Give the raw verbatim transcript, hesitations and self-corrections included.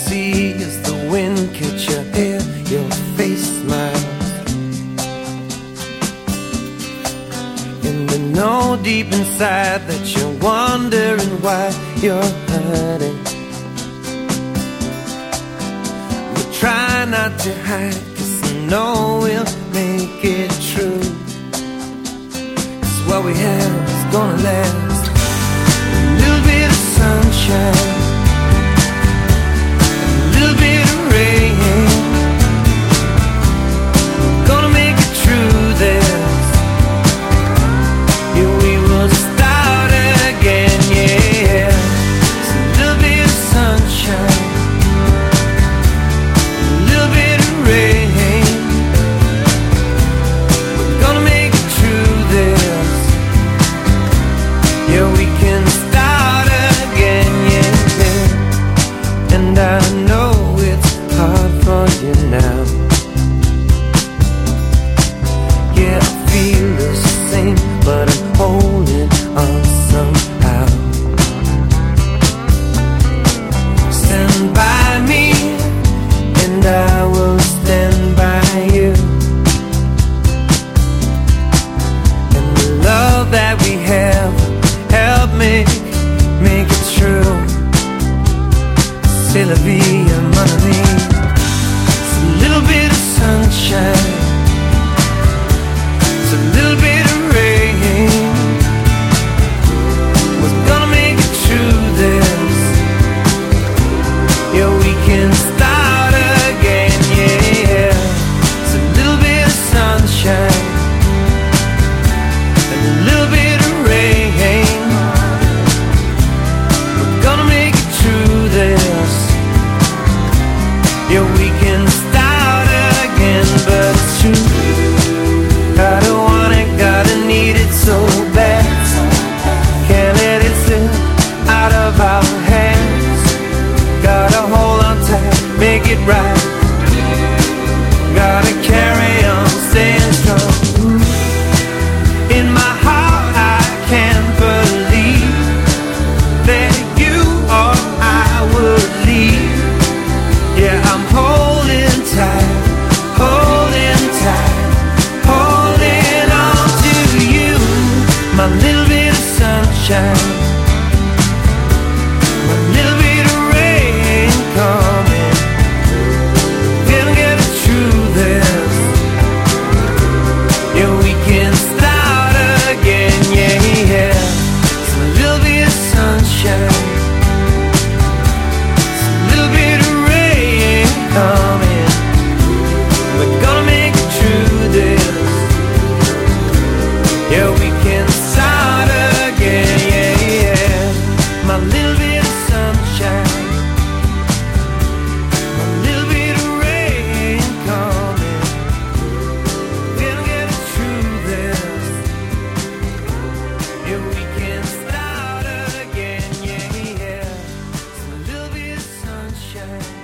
see as the wind catch your hair, your face smiles. And I know deep inside that you're wondering why you're hurting. But try not to hide, 'cause I know we'll make it true. 'Cause what we have is gonna last. A little bit of sunshine, a little bit of rain, gonna make it through this. Yeah, we will start again, yeah. It's a little bit of sunshine, a little bit of rain, we're gonna make it through this. Yeah, we can start again, yeah. And I know it's hard for you now. Yeah, I feel the same, but I'm holding on somehow. Stand by me, and I will stand by you. And the love that we have, help me make it true. C'est la vie, mon ami. It's a little bit of sunshine, it's a little bit of rain, we're gonna make it through this. Yeah, we can start again, yeah. It's a little bit of sunshine and a little bit of rain, we're gonna make it through this. Yeah, we can start again, but it's true, I don't want it, gotta need it so bad. Can't let it slip out of our hands. Gotta hold on tight, make it right. Gotta carry on, staying strong. In my heart I can't believe that you or I would leave. Yeah, I'm holding tight, holding tight, holding on to you. My little bit of sunshine, my little bit of rain coming, gonna get us through this. Yeah, we can start again, yeah, yeah. It's a little bit of sunshine, it's a little bit of rain coming, we're gonna make it through this. Yeah, we can start again, yeah, yeah. My little bit of sunshine, my little bit of rain coming, gonna get us through this. Yeah, we can start again, yeah, yeah. It's a little bit of sunshine.